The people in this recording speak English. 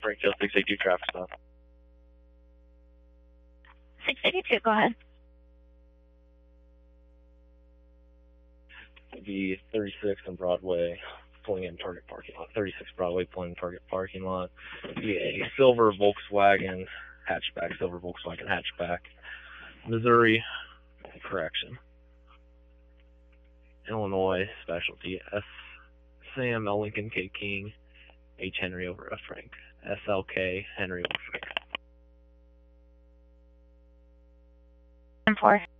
Springfield 682 traffic stop. 682, go ahead. The 36 on Broadway, pulling in target parking lot. 36 Broadway, pulling in target parking lot. A silver Volkswagen hatchback. Missouri, correction. Illinois, specialty. S. Sam L. Lincoln K. King, H. Henry over F. Frank. SLK, Henry over Frank. 4.